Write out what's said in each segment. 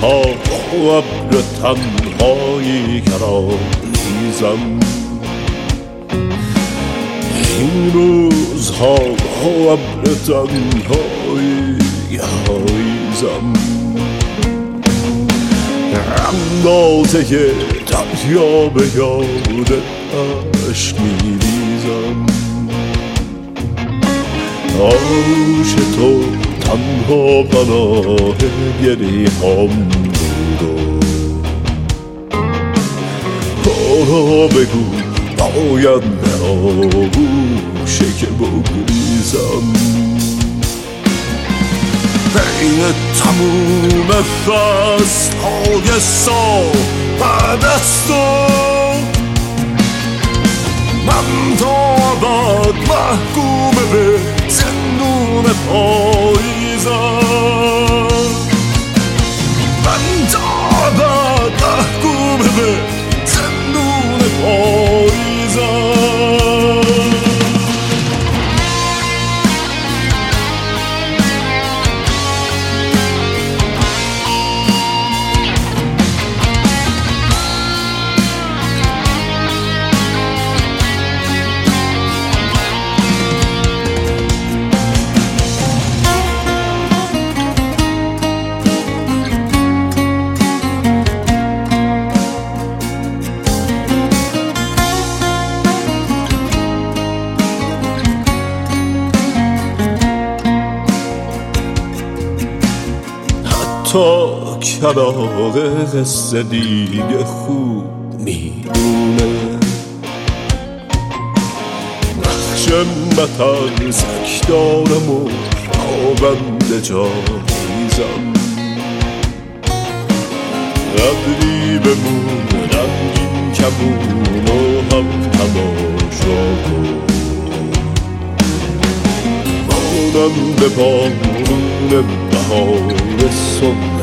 روزها ابر تنهایی گرامیزم، این روزها ابر تنهایی گرامیزم، اندازه دریا به یاد عشق میریزم. آغوش تو تنها پناه گریه‌ام بود و بگو باید در آغوشه که بگریزم. بین تموم فصل‌های سال بعد از تو من تا ابد محکوم به زندون پاییزم، من تا ابد محکوم به زندون پاییزم. تا کلاغ قصه دیگه خوب میدونه نقش مترسک دارم و پابند جایزم. قدری بمون رنگین کمون و هم تماشا کن، مانند بارون بهار صبح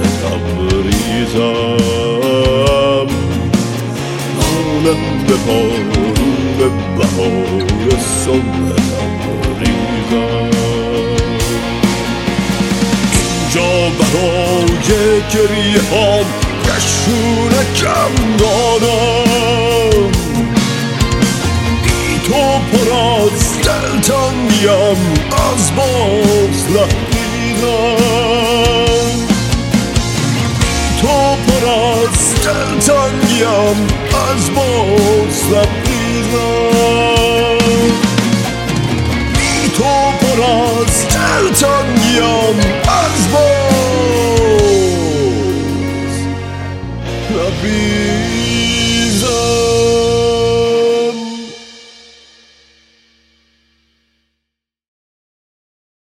تبریزم، مانند بارون بهار صبح تبریزم. اینجا برای گریه هم کشونکم دارم، بی تو پر از دلتنگیم از باز لحظیدم، تو پر از دلتنگیم از باز لحظیدم، بی تو پر از دلتنگیم از باز لحظیدم.